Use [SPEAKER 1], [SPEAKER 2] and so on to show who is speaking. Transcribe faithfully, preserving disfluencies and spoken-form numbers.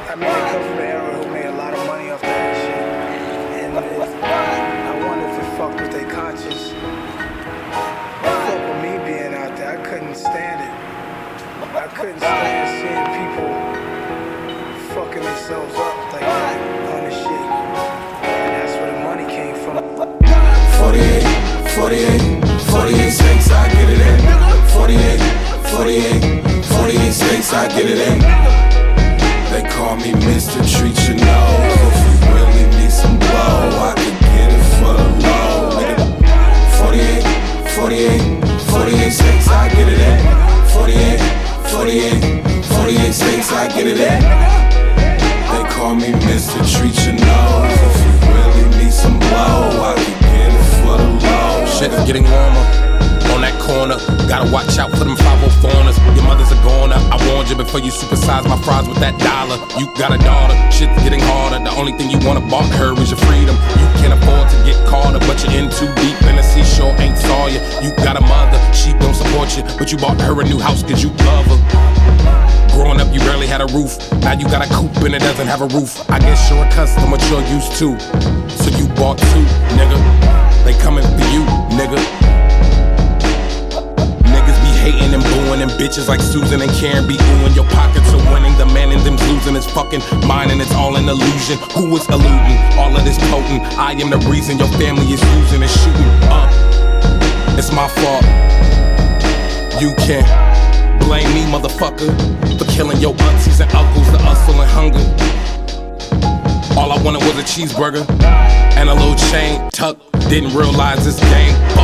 [SPEAKER 1] I mean, I come from an era who made a lot of money off that shit. And it, I wonder if it fucked with their conscience. It fucked with me being out there. I couldn't stand it. I couldn't stand seeing people fucking themselves up like that on the shit. And that's where the money came from.
[SPEAKER 2] forty-eight, forty-eight, forty-eight states, I get it in. forty-eight, forty-eight, forty-eight states, I get it in. They call me Mister Treat Your Nose. If you really need some blow, I can get it for the low. forty-eight, forty-eight, forty-eight states, I get it in. forty-eight, forty-eight, forty-eight states, I get it in. They call me Mister Treat Your Nose. If you really need some blow, I can get it for the low.
[SPEAKER 3] Shit's getting warmer on that corner. Gotta watch out for them five oh fours. Your mother's a goner. I warned you before you supersize my fries with that dollar. You got a daughter, shit's getting harder. The only thing you wanna bought her is your freedom. You can't afford to get caught up, but you're in too deep, and the seashore ain't saw you. You got a mother, she don't support you, but you bought her a new house cause you love her. Growing up, you barely had a roof. Now you got a coupe and it doesn't have a roof. I guess you're accustomed to what you're used to, so you bought two, nigga. They coming for you, nigga. Niggas be hating and booing and bitches like Susan and Karen be oohing. Your pockets are winning, the man in them's losing. It's fucking mine and it's all an illusion. Who is eluding all of this potent? I am the reason your family is using and shooting up. It's my fault. You can't blame me, motherfucker, for killing your aunties and uncles, the hustle and hunger. All I wanted was a cheeseburger and a little chain tuck. Didn't realize this game